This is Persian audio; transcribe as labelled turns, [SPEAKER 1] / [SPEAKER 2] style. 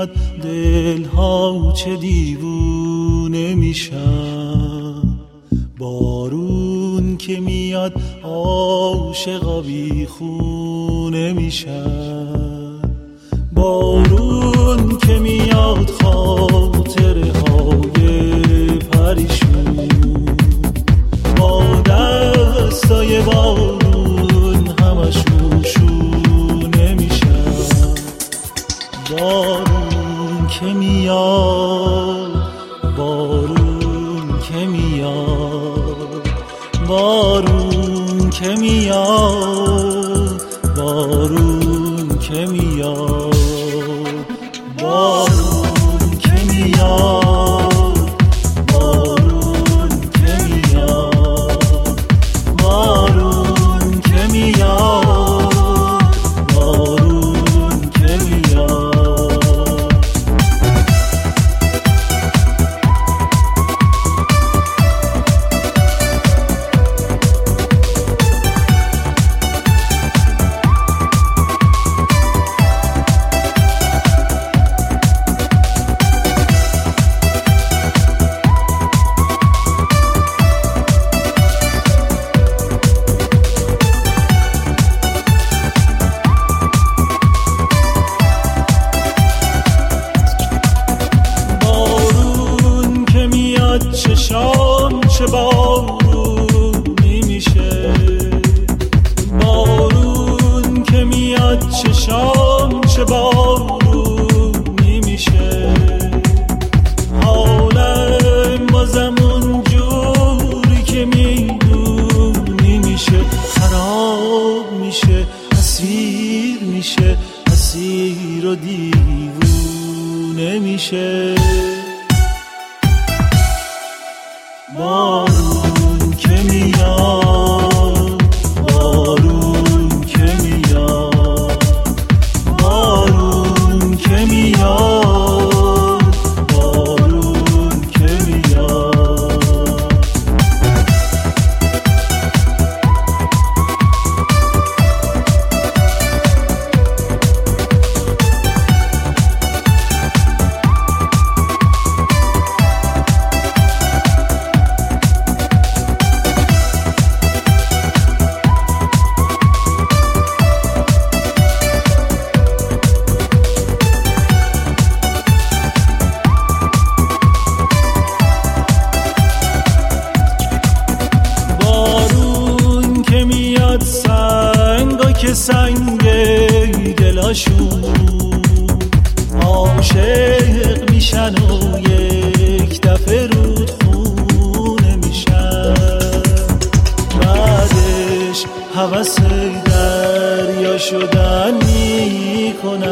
[SPEAKER 1] میاد دلها چه دیوونه میشن، بارون که میاد عاشقا بیخونه میشن، بارون که میاد خاطره های پریشون با دستای بارون همشون شونه میشن. بارون که میاد، بارون که میاد، بارون که میاد، بارون که میاد، بارون که میاد، بارون که میاد، بارون که میاد، بارون که میاد. چشام چه بارونی میشه، بارون که میاد چشام چه بارونی میشه، حالم بازم اون جوری که میدونی میشه، خراب میشه، اسیر میشه، اسیر و دیوونه میشه. بارون که میاد، بارون که میاد، بارون که میاد، بارون که میاد. سنگا که سنگ دلاشون عاشق میشن و یک دفعه رودخونه میشن، بعدش هوس دریا شدن میکنن